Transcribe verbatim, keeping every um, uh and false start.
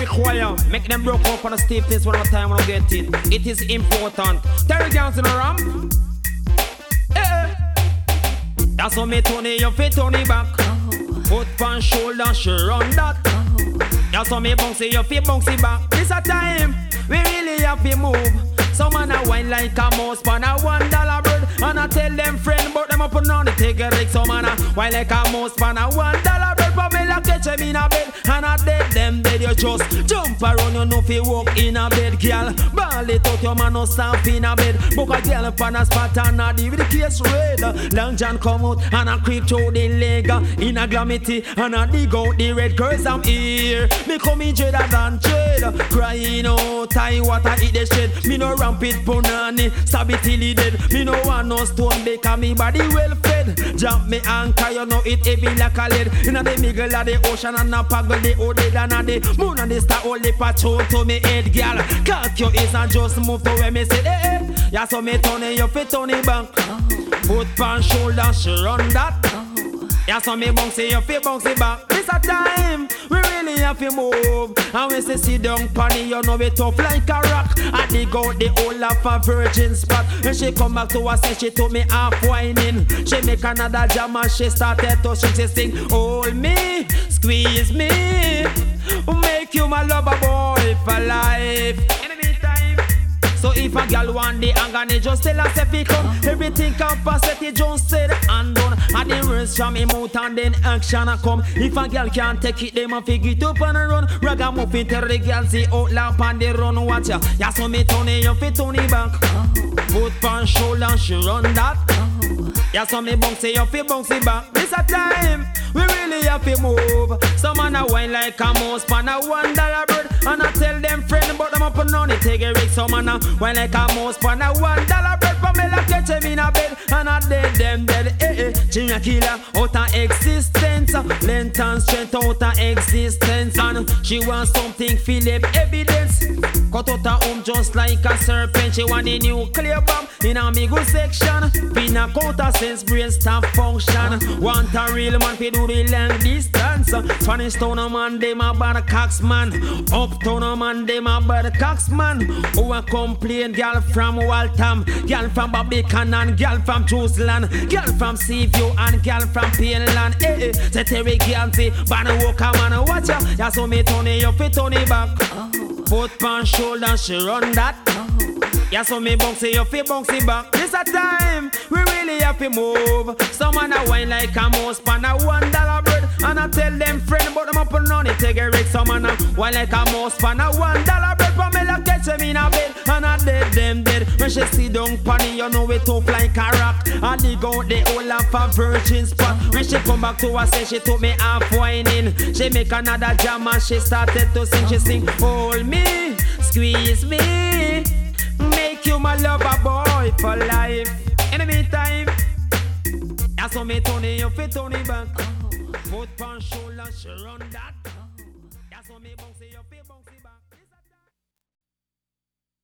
choir. Make them broke up on the stiffness one more time when I get it. It is important. Terry Gans in the ramp. Eh. That's how me Tony, you fit Tony back. Foot pan shoulder, she run that. That's how me bouncy, you fit bouncy back. This a time, we really have to move. Some man a wine like a mouse pan a one dollar bird. And I tell them friend but them up on the take a risk. Some man a wine like a mouse pan a one dollar bird. Pamela catch him in a bed and I dead them dead. You just jump around, you know fi walk in a bed, girl. Ball it out, your man no stamp in a bed. Book a girl pan a spot and a D with the case red. Long John come out and a creep through the leg in a glamity and a dig out the red. Girls I'm here, me come in dreader than trade. Crying out, I water eat the shit. Me no ramp it punani, stab it till he dead. Me no want no stone because me body well fed. Jump me anchor, you know it heavy like a lead. Inna the middle of the ocean and a paggle the old dead and a the moon and the star all the patrol to me head, girl. Cock your ears and just move to where me say, eh eh. Yeah, so me turn it, you fit on the bank. Foot pan shoulder, she run that. Yeah, so me bouncy, you fit bouncy back. This a time, we really have to move. And when she sit down panny, you know it tough like a rock. I dig out the whole of a virgin spot. When she come back to us, say she told me half whining. She make another jam and she started to sing. She sing, hold me, squeeze me, make you my lover boy for life. In the meantime, so if a girl want the anger, just tell us if he come. Everything capacity just said and done. And the words from him out and then action a come. If a girl can't take it, them a figure it up and a run. Ragamuffin tell the girl say out loud and they run. Watch ya, ya so me Tony, you fit Tony back. Foot pan shoulder, she run that. Ya so me bouncy, you fit bouncy back. This a time, we really have to move. Some man a wine like a mouse pan a one dollar bird. And I tell them friend but them up and on it take a risk. Some man a wine like a mouse pan a one dollar bird. Pamela catch him in a bed and I dead them dead. Eh eh, Junior killer out of existence. Length and strength out of existence. And she wants something Philip evidence. Cut out her home just like a serpent. She want a nuclear bomb in a middle section. Pin a counter sense brain stop function. Want a real man fi do the long distance. Spanish town a man dem a bad cocks man. Uptown a man dem a bad cocks man. Who a complain girl from Waltham, girl from Babylon, girl from Jerusalem, girl from Seaview and girl from Painland. Eh eh, say Terry Ganty, Banner Walker man watch ya. Ya so me Tony, you fit Tony back. Foot pan shoulder, she run that. Yeah, so me bouncy, you fit bouncy back. This a time, we really have to move. Some man a wine like a mouse pan a one dollar bird. And I tell them friend but them up and on it take a risk. Some man a wine like a mouse pan a one dollar bird. Pamela catch him in a bed and I dead them dead. When she sit down panny, you know it tough like a rock. I dig out the whole of a virgin spot. When she come back to us, say she took me half whining. She make another jam and she started to sing. She sing, hold me, squeeze me, make you my lover boy for life. In the meantime, that's how me Tony, you fit Tony back. Foot pan shoulder, she run that.